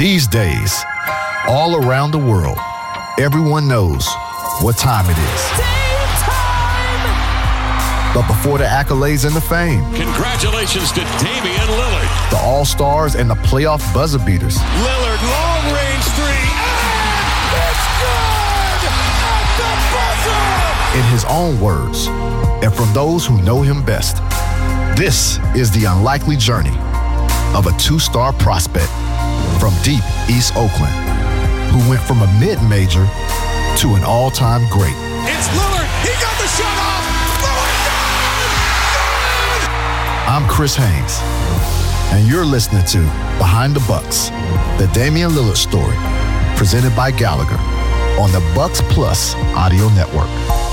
These days, all around the world, everyone knows what time it is. But before the accolades and the fame, congratulations to Damian Lillard. The All-Stars and the playoff buzzer beaters. Lillard, long-range three, and it's good at the buzzer! In his own words, and from those who know him best, this is the unlikely journey of a two-star prospect from deep East Oakland, who went from a mid-major to an all-time great. It's Lillard, he got the shot off! I'm Chris Haynes, and you're listening to Behind the Bucks, the Damian Lillard story, presented by Gallagher on the Bucks Plus Audio Network.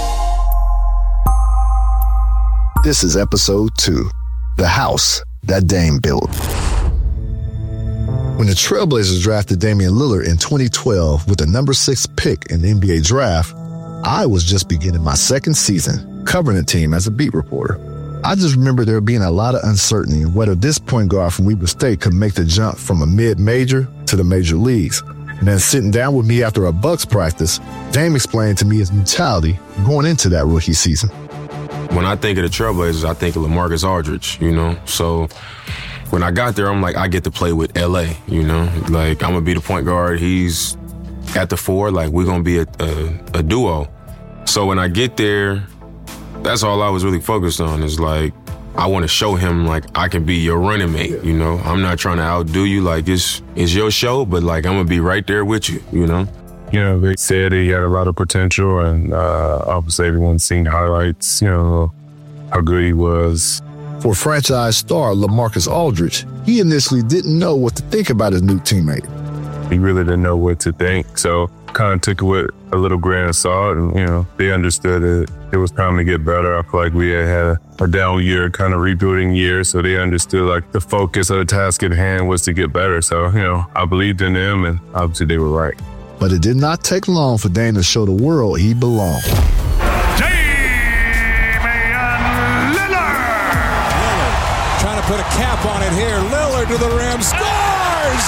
This is episode 2, The House That Dame Built. When the Trailblazers drafted Damian Lillard in 2012 with the number 6 pick in the NBA draft, I was just beginning my second season covering the team as a beat reporter. I just remember there being a lot of uncertainty in whether this point guard from Weber State could make the jump from a mid-major to the major leagues. And then sitting down with me after a Bucks practice, Dame explained to me his mentality going into that rookie season. When I think of the Trailblazers, I think of LaMarcus Aldridge, So when I got there, I'm like, I get to play with L.A., Like, I'm going to be the point guard. He's at the 4. Like, we're going to be a duo. So when I get there, that's all I was really focused on is, like, I want to show him, like, I can be your running mate, I'm not trying to outdo you. Like, it's your show, but, like, I'm going to be right there with you, They said he had a lot of potential, and obviously everyone's seen highlights, how good he was. For franchise star LaMarcus Aldridge, he initially didn't know what to think about his new teammate. He really didn't know what to think, so kind of took it with a little grain of salt, and, they understood it was time to get better. I feel like we had a down year, kind of rebuilding year, so they understood, like, the focus of the task at hand was to get better. So, I believed in them, and obviously they were right. But it did not take long for Dame to show the world he belonged. Trying to put a cap on it here. Lillard to the rim, scores!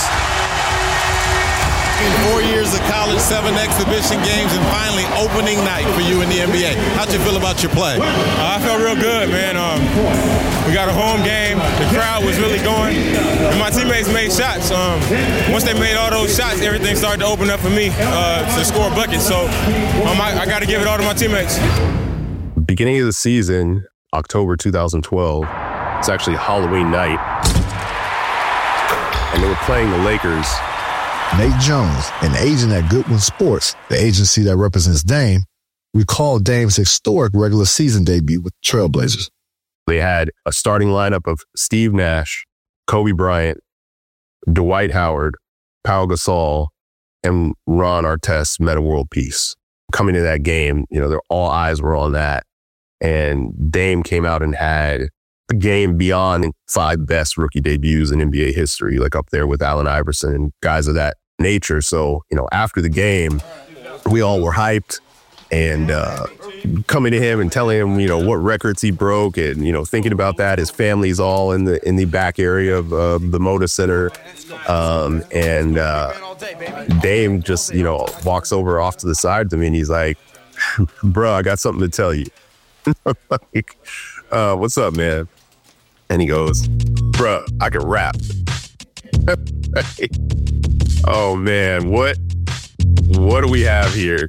In 4 years of college, 7 exhibition games, and finally opening night for you in the NBA. How'd you feel about your play? I felt real good, man. We got a home game. The crowd was really going, and my teammates made shots. Once they made all those shots, everything started to open up for me to score buckets. So I got to give it all to my teammates. Beginning of the season, October 2012, it's actually Halloween night, and they were playing the Lakers. Nate Jones, an agent at Goodwin Sports, the agency that represents Dame, recalled Dame's historic regular season debut with the Trailblazers. They had a starting lineup of Steve Nash, Kobe Bryant, Dwight Howard, Pau Gasol, and Ron Artest, Metta World Peace. Coming to that game, all eyes were on that. And Dame came out and had a game beyond 5 best rookie debuts in NBA history, like up there with Allen Iverson and guys of that nature. So, after the game, we all were hyped and coming to him and telling him, what records he broke and, thinking about that. His family's all in the back area of the Moda Center. And Dame just, walks over off to the side to me and he's like, bro, I got something to tell you. Like, what's up, man? And he goes, bruh, I can rap. Oh, man, what do we have here?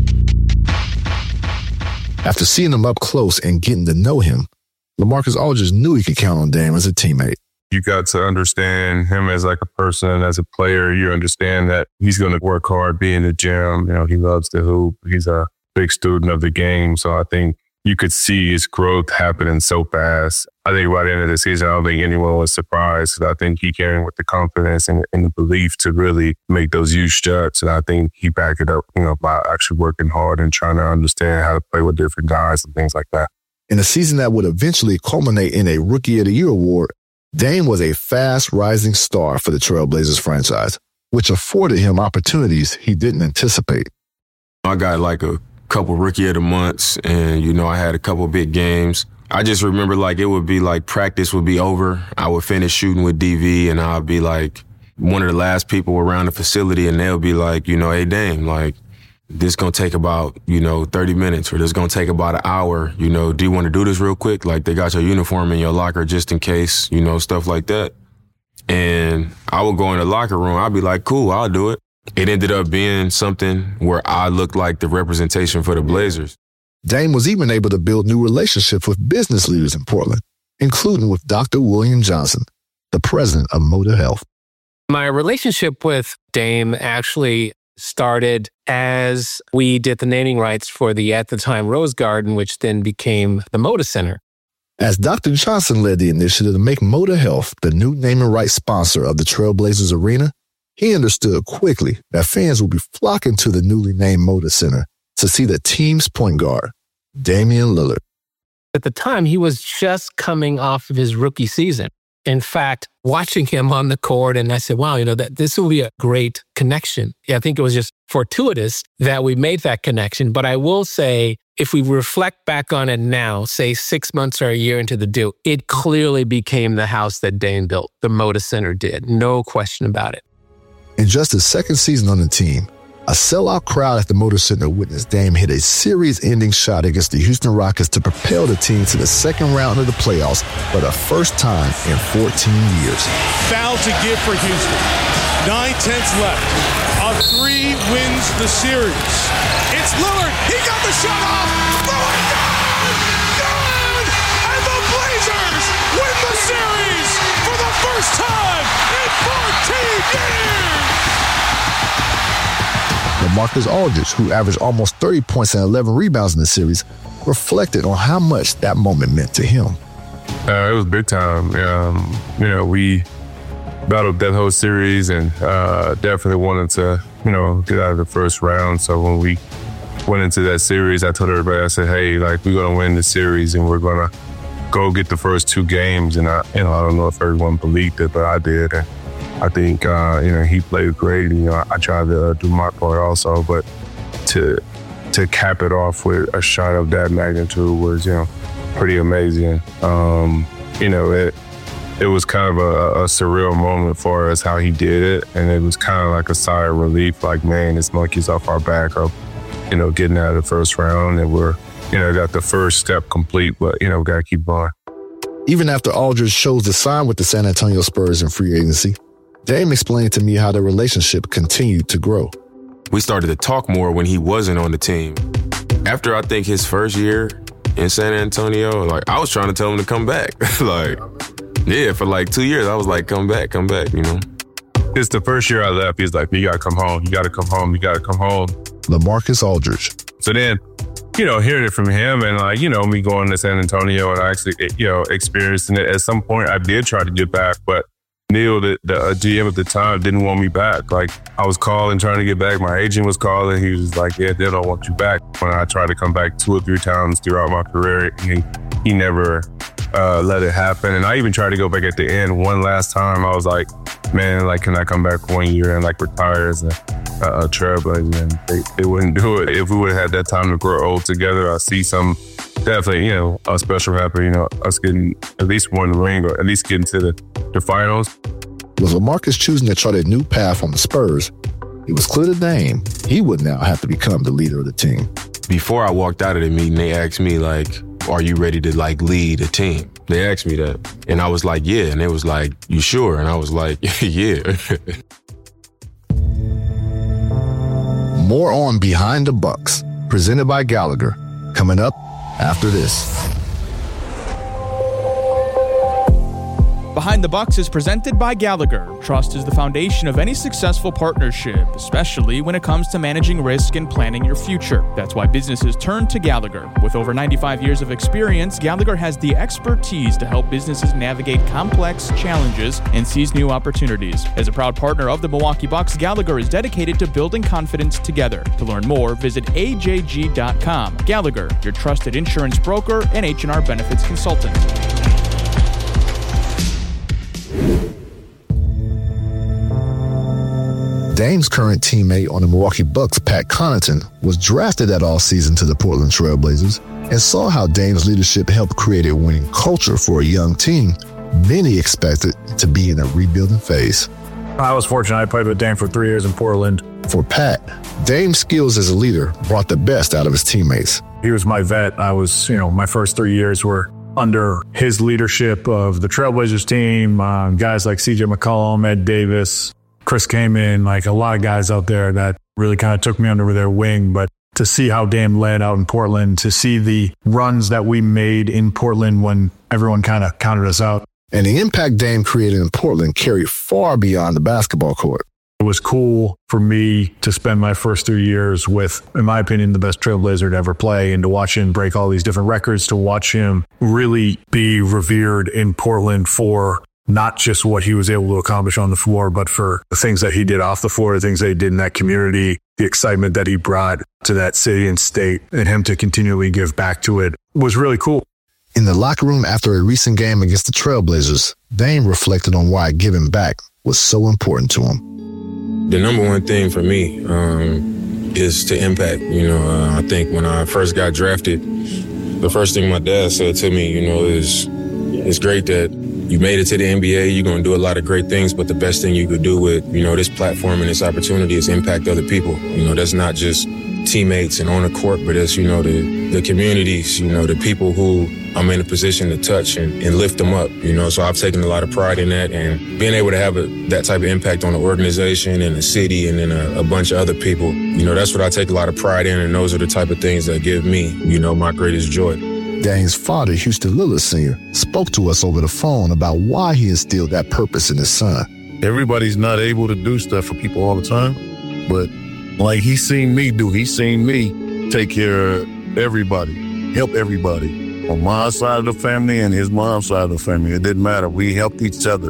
After seeing him up close and getting to know him, LaMarcus Aldridge knew he could count on Dame as a teammate. You got to understand him as like a person, as a player. You understand that he's going to work hard, be in the gym. He loves to hoop. He's a big student of the game. So I think you could see his growth happening so fast. I think by the end of the season, I don't think anyone was surprised. I think he came with the confidence and the belief to really make those huge shots. And I think he backed it up, by actually working hard and trying to understand how to play with different guys and things like that. In a season that would eventually culminate in a Rookie of the Year award, Dame was a fast rising star for the Trailblazers franchise, which afforded him opportunities he didn't anticipate. I got like a couple Rookie of the Months and, I had a couple big games. I just remember like it would be like practice would be over. I would finish shooting with DV and I'd be like one of the last people around the facility, and they'll be like, you know, hey, Dame, like, this going to take about, 30 minutes, or this going to take about an hour. Do you want to do this real quick? Like, they got your uniform in your locker just in case, stuff like that. And I would go in the locker room. I'd be like, cool, I'll do it. It ended up being something where I looked like the representation for the Blazers. Dame was even able to build new relationships with business leaders in Portland, including with Dr. William Johnson, the president of Moda Health. My relationship with Dame actually started as we did the naming rights for the, at the time, Rose Garden, which then became the Moda Center. As Dr. Johnson led the initiative to make Moda Health the new naming rights sponsor of the Trailblazers Arena, he understood quickly that fans would be flocking to the newly named Moda Center to see the team's point guard, Damian Lillard. At the time, he was just coming off of his rookie season. In fact, watching him on the court, and I said, wow, that this will be a great connection. I think it was just fortuitous that we made that connection. But I will say, if we reflect back on it now, say 6 months or a year into the deal, it clearly became the house that Dame built. The Moda Center did. No question about it. In just his second season on the team, a sellout crowd at the Moda Center witnessed Dame hit a series-ending shot against the Houston Rockets to propel the team to the second round of the playoffs for the first time in 14 years. Foul to give for Houston. 9/10 left. A 3 wins the series. It's Lillard. He got the shot off. Lillard, good! And the Blazers win the series for the first time in 14 years! LaMarcus Aldridge, who averaged almost 30 points and 11 rebounds in the series, reflected on how much that moment meant to him. It was big time. We battled that whole series and definitely wanted to, get out of the first round. So when we went into that series, I told everybody, I said, hey, we're going to win the series and we're going to go get the first 2 games. And I don't know if everyone believed it, but I did. And I think, he played great. I tried to do my part also, but to cap it off with a shot of that magnitude was, pretty amazing. It was kind of a surreal moment for us how he did it, and it was kind of like a sigh of relief, like, man, this monkey's off our back of, getting out of the first round, and we're, got the first step complete, but, we got to keep going. Even after Aldridge chose to sign with the San Antonio Spurs in free agency, Dame explained to me how the relationship continued to grow. We started to talk more when he wasn't on the team. After, I think, his first year in San Antonio, I was trying to tell him to come back. for 2 years, I was like, come back. It's the first year I left. He's like, you got to come home. You got to come home. You got to come home. LaMarcus Aldridge. So then, hearing it from him and me going to San Antonio and I actually, experiencing it. At some point, I did try to get back, but Neil, the GM at the time, didn't want me back. I was calling, trying to get back. My agent was calling. He was like, yeah, they don't want you back. When I tried to come back 2 or 3 times throughout my career, he never let it happen. And I even tried to go back at the end one last time. I was like, man, can I come back 1 year and retire as a Trailblazer? And they wouldn't do it. If we would have had that time to grow old together, I see some definitely, a special rapper, us getting at least one ring or at least getting to the finals. With LaMarcus choosing to chart a new path on the Spurs, it was clear to Dame he would now have to become the leader of the team. Before I walked out of the meeting, they asked me, are you ready to, lead a team? They asked me that. And I was like, yeah. And they was like, you sure? And I was like, yeah. More on Behind the Bucks, presented by Gallagher, coming up after this. Behind the Bucks is presented by Gallagher. Trust is the foundation of any successful partnership, especially when it comes to managing risk and planning your future. That's why businesses turn to Gallagher. With over 95 years of experience, Gallagher has the expertise to help businesses navigate complex challenges and seize new opportunities. As a proud partner of the Milwaukee Bucks, Gallagher is dedicated to building confidence together. To learn more, visit ajg.com. Gallagher, your trusted insurance broker and H&R benefits consultant. Dame's current teammate on the Milwaukee Bucks, Pat Connaughton, was drafted that offseason to the Portland Trailblazers and saw how Dame's leadership helped create a winning culture for a young team many expected to be in a rebuilding phase. I was fortunate. I played with Dame for 3 years in Portland. For Pat, Dame's skills as a leader brought the best out of his teammates. He was my vet. I was, my first 3 years were under his leadership of the Trailblazers team, guys like CJ McCollum, Ed Davis, Chris Kaman, like a lot of guys out there that really kind of took me under their wing. But to see how Dame led out in Portland, to see the runs that we made in Portland when everyone kind of counted us out. And the impact Dame created in Portland carried far beyond the basketball court. It was cool for me to spend my first 3 years with, in my opinion, the best Trailblazer to ever play, and to watch him break all these different records, to watch him really be revered in Portland for not just what he was able to accomplish on the floor, but for the things that he did off the floor, the things that he did in that community, the excitement that he brought to that city and state, and him to continually give back to it was really cool. In the locker room after a recent game against the Trailblazers, Dame reflected on why giving back was so important to him. The number one thing for me is to impact. I think when I first got drafted, the first thing my dad said to me, is it's great that you made it to the NBA. You're going to do a lot of great things, but the best thing you could do with, this platform and this opportunity is impact other people. That's not just teammates and on the court, but it's, the communities, the people who I'm in a position to touch and lift them up, So I've taken a lot of pride in that, and being able to have that type of impact on the organization and the city and then a bunch of other people, that's what I take a lot of pride in, and those are the type of things that give me, my greatest joy. Dame's father, Houston Lillard Sr., spoke to us over the phone about why he instilled that purpose in his son. Everybody's not able to do stuff for people all the time, but like he's seen me do. He's seen me take care of everybody, help everybody on my side of the family and his mom's side of the family. It didn't matter. We helped each other.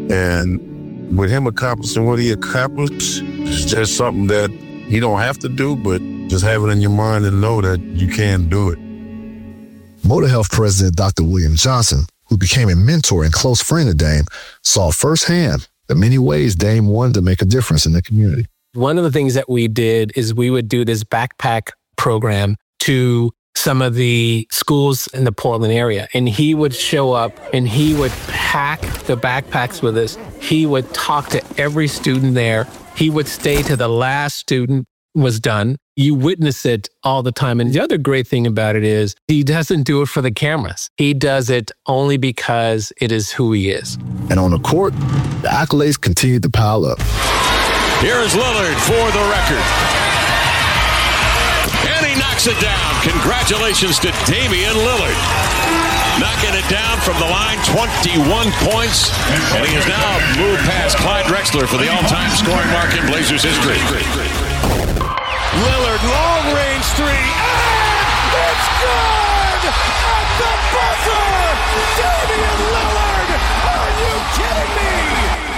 And with him accomplishing what he accomplished, it's just something that you don't have to do, but just have it in your mind and know that you can do it. Motor Health President Dr. William Johnson, who became a mentor and close friend of Dame, saw firsthand the many ways Dame wanted to make a difference in the community. One of the things that we did is we would do this backpack program to some of the schools in the Portland area. And he would show up and he would pack the backpacks with us. He would talk to every student there. He would stay till the last student was done. You witness it all the time. And the other great thing about it is he doesn't do it for the cameras. He does it only because it is who he is. And on the court, the accolades continued to pile up. Here's Lillard for the record. And he knocks it down. Congratulations to Damian Lillard. Knocking it down from the line, 21 points. And he has now moved past Clyde Drexler for the all-time scoring mark in Blazers history. Lillard, long-range three, and it's good! At the buzzer! Damian Lillard! Are you kidding me?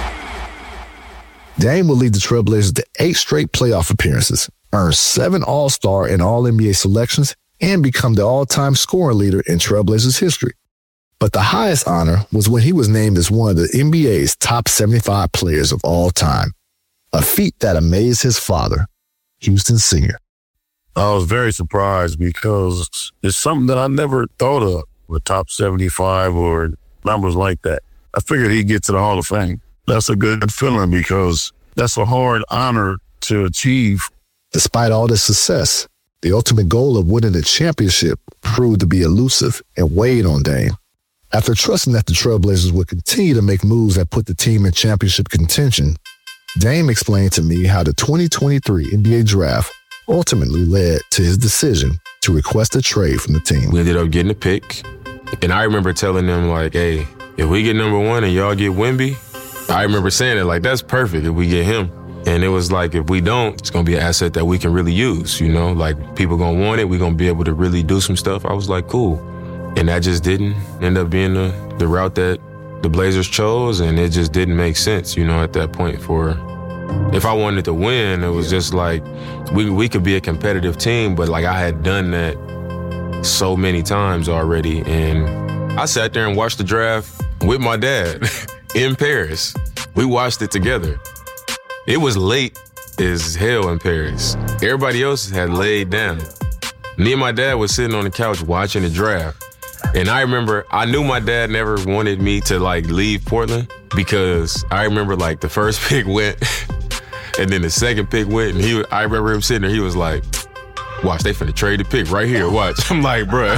Dame will lead the Trailblazers to 8 straight playoff appearances, earn 7 All-Star and All-NBA selections, and become the all-time scoring leader in Trailblazers history. But the highest honor was when he was named as one of the NBA's top 75 players of all time, a feat that amazed his father, Houston Sr. I was very surprised because it's something that I never thought of with top 75 or numbers like that. I figured he'd get to the Hall of Fame. That's a good feeling because that's a hard honor to achieve. Despite all this success, the ultimate goal of winning the championship proved to be elusive and weighed on Dame. After trusting that the Trailblazers would continue to make moves that put the team in championship contention, Dame explained to me how the 2023 NBA draft ultimately led to his decision to request a trade from the team. We ended up getting a pick, and I remember telling them, like, hey, if we get number 1 and y'all get Wemby, I remember saying it, like, that's perfect if we get him. And it was like, if we don't, it's going to be an asset that we can really use, like people going to want it. We're going to be able to really do some stuff. I was like, cool. And that just didn't end up being the route that the Blazers chose. And it just didn't make sense, at that point if I wanted to win, it was just like, we could be a competitive team, but like I had done that so many times already. And I sat there and watched the draft with my dad in Paris. We watched it together. It was late as hell in Paris. Everybody else had laid down. Me and my dad was sitting on the couch watching the draft. And I remember, I knew my dad never wanted me to like leave Portland because I remember like the first pick went and then the second pick went and I remember him sitting there, he was like, watch, they finna trade the pick right here, watch. I'm like, bruh,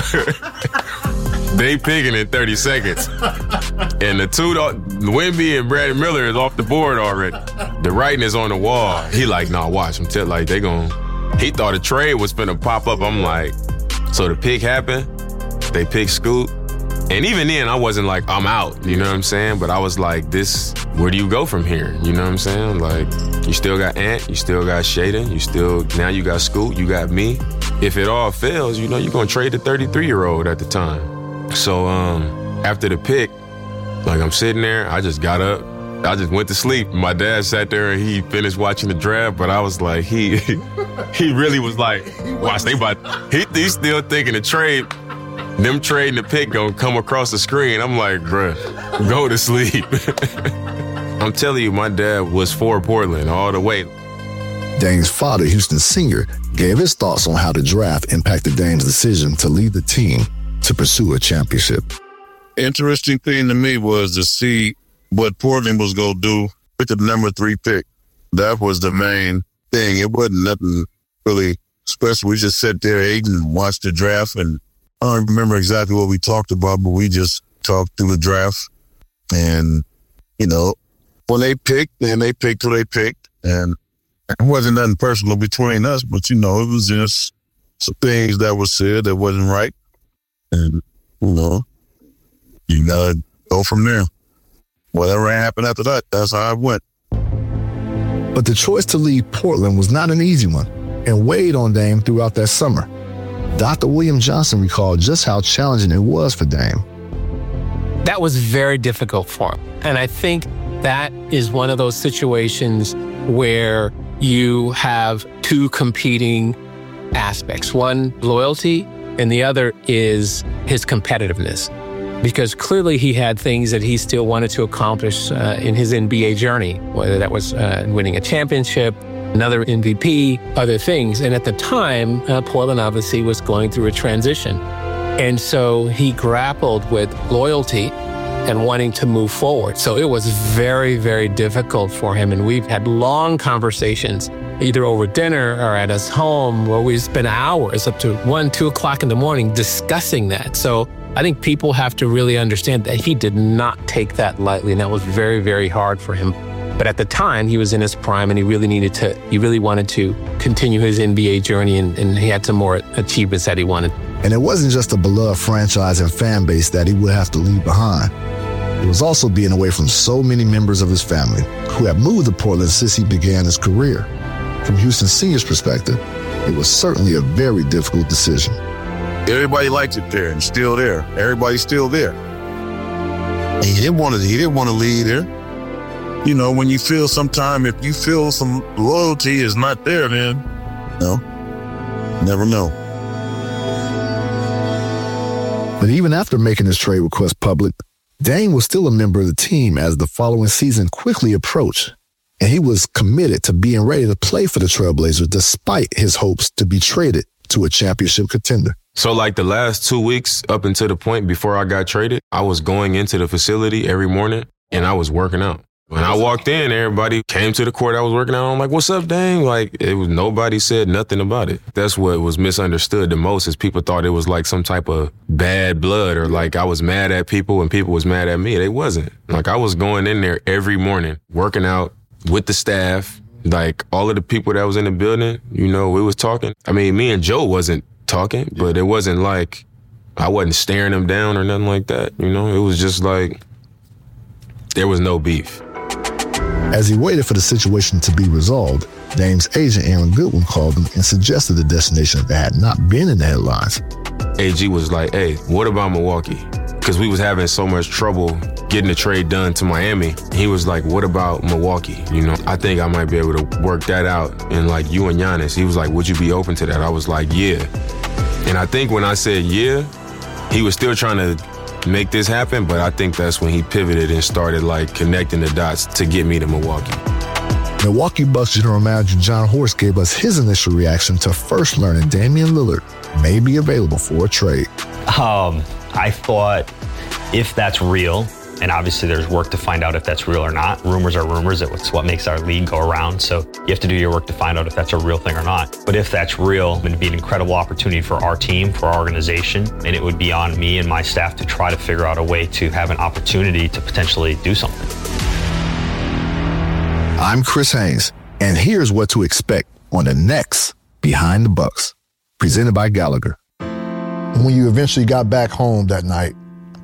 they picking in 30 seconds. And the two, Wemby and Brandon Miller is off the board already. The writing is on the wall. He like, nah, watch, I'm telling like, he thought a trade was finna pop up. I'm like, so the pick happened. They picked Scoot. And even then, I wasn't like, I'm out. You know what I'm saying? But I was like, where do you go from here? You know what I'm saying? Like, you still got Ant, you still got Shaedon, now you got Scoot, you got me. If it all fails, you know, you're going to trade the 33-year-old at the time. So after the pick, like I'm sitting there, I just got up. I just went to sleep. My dad sat there and he finished watching the draft, but I was like, he really was like, watch, he's still thinking the trade. Them trading the pick gonna come across the screen. I'm like, bruh, go to sleep. I'm telling you, my dad was for Portland all the way. Dame's father, Houston Sr., gave his thoughts on how the draft impacted Dame's decision to lead the team to pursue a championship. Interesting thing to me was to see what Portland was going to do with the number 3 pick. That was the main thing. It wasn't nothing really special. We just sat there, ate and watched the draft, and I don't remember exactly what we talked about, but we just talked through the draft. And, you know, when they picked, then they picked who they picked. And it wasn't nothing personal between us, but, you know, it was just some things that were said that wasn't right. And, you know, you got to go from there. Whatever happened after that, that's how it went. But the choice to leave Portland was not an easy one and weighed on Dame throughout that summer. Dr. William Johnson recalled just how challenging it was for Dame. That was very difficult for him. And I think that is one of those situations where you have two competing aspects. One, loyalty, and the other is his competitiveness. Because clearly he had things that he still wanted to accomplish in his NBA journey, whether that was winning a championship, another MVP, other things. And at the time, Portland obviously was going through a transition. And so he grappled with loyalty and wanting to move forward. So it was very, very difficult for him. And we've had long conversations, either over dinner or at his home, where we spent hours up to 1, 2 o'clock in the morning discussing that. So I think people have to really understand that he did not take that lightly. And that was very, very hard for him. But at the time, he was in his prime and he really wanted to continue his NBA journey and he had some more achievements that he wanted. And it wasn't just a beloved franchise and fan base that he would have to leave behind. It was also being away from so many members of his family who had moved to Portland since he began his career. From Houston Sr.'s perspective, it was certainly a very difficult decision. Everybody liked it there and still there. Everybody's still there. And he didn't want to leave there. You know, when you feel sometime, if you feel some loyalty is not there, then never know. But even after making his trade request public, Dame was still a member of the team as the following season quickly approached. And he was committed to being ready to play for the Trailblazers despite his hopes to be traded to a championship contender. So like the last 2 weeks up until the point before I got traded, I was going into the facility every morning and I was working out. When I walked in, everybody came to the court I was working out. I'm like, what's up, Dame? Like, nobody said nothing about it. That's what was misunderstood the most is people thought it was like some type of bad blood or like I was mad at people and people was mad at me. It wasn't. Like I was going in there every morning, working out with the staff, like all of the people that was in the building, you know, we was talking. I mean, me and Joe wasn't talking, but it wasn't like I wasn't staring them down or nothing like that. You know, it was just like there was no beef. As he waited for the situation to be resolved, Dame's agent Aaron Goodwin called him and suggested a destination that had not been in the headlines. AG was like, hey, what about Milwaukee? Because we was having so much trouble getting the trade done to Miami. He was like, what about Milwaukee? You know, I think I might be able to work that out. And like you and Giannis, he was like, would you be open to that? I was like, yeah. And I think when I said yeah, he was still trying to make this happen, but I think that's when he pivoted and started like connecting the dots to get me to Milwaukee. Milwaukee Bucks general manager John Horst gave us his initial reaction to first learning Damian Lillard may be available for a trade. I thought if that's real, and obviously there's work to find out if that's real or not. Rumors are rumors. It's what makes our league go around. So you have to do your work to find out if that's a real thing or not. But if that's real, it would be an incredible opportunity for our team, for our organization. And it would be on me and my staff to try to figure out a way to have an opportunity to potentially do something. I'm Chris Haynes, and here's what to expect on the next Behind the Bucks, presented by Gallagher. When you eventually got back home that night,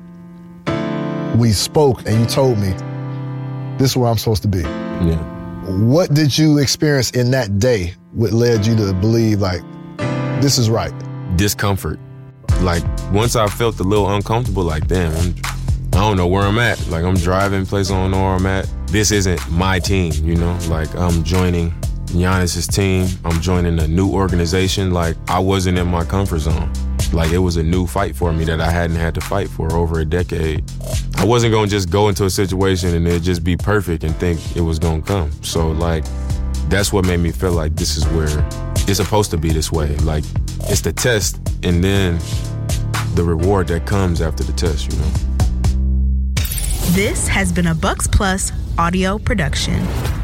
we spoke and you told me, this is where I'm supposed to be. Yeah. What did you experience in that day what led you to believe, like, this is right? Discomfort. Like, once I felt a little uncomfortable, like, damn, I don't know where I'm at. Like, I'm driving place, I don't know where I'm at. This isn't my team, you know? Like, I'm joining Giannis's team. I'm joining a new organization. Like, I wasn't in my comfort zone. Like, it was a new fight for me that I hadn't had to fight for over a decade. I wasn't going to just go into a situation and it'd just be perfect and think it was going to come. So, like, that's what made me feel like this is where it's supposed to be this way. Like, it's the test and then the reward that comes after the test, you know? This has been a Bucks Plus audio production.